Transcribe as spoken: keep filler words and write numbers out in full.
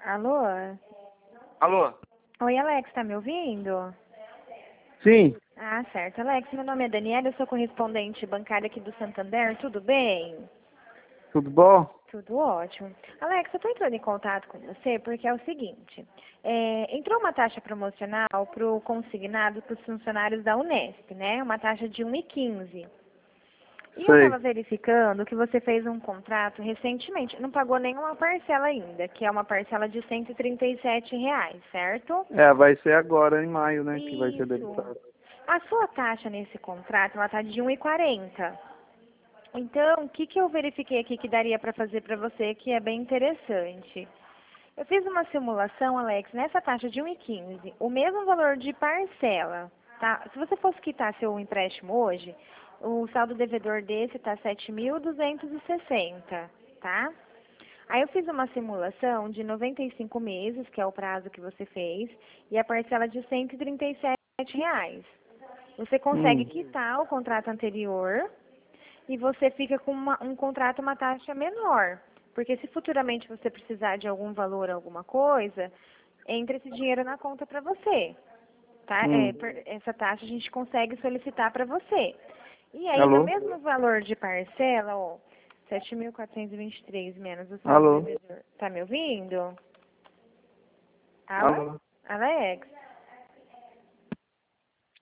Alô? Alô? Oi, Alex, tá me ouvindo? Sim, Ah, certo. Alex, meu nome é Daniela, eu sou correspondente bancária aqui do Santander, tudo bem? tudo bom? Tudo ótimo. Alex, eu tô entrando em contato com você porque é o seguinte, é, entrou uma taxa promocional pro consignado para os funcionários da Unesp, né? Uma taxa de um e quinze. E eu Sei. estava verificando que você fez um contrato recentemente, não pagou nenhuma parcela ainda, que é uma parcela de cento e trinta e sete reais, certo? É, vai ser agora em maio, né, que vai ser Isso. debitado. A sua taxa nesse contrato, ela está de um e quarenta. Então, o que, que eu verifiquei aqui que daria para fazer para você, que é bem interessante? Eu fiz uma simulação, Alex, nessa taxa de um e quinze, o mesmo valor de parcela, tá? Se você fosse quitar seu empréstimo hoje, o saldo devedor desse está sete mil duzentos e sessenta, tá? Aí eu fiz uma simulação de noventa e cinco meses, que é o prazo que você fez, e a parcela de cento e trinta e sete reais. Você consegue Hum, quitar o contrato anterior e você fica com uma, um contrato, uma taxa menor. Porque se futuramente você precisar de algum valor, alguma coisa, entra esse dinheiro na conta para você. Tá? É, hum. per- essa taxa a gente consegue solicitar para você. E aí, no Alô? mesmo valor de parcela, ó, sete mil quatrocentos e vinte e três menos o saldo Alô? devedor. Tá me ouvindo? Alô? Alô? Alex?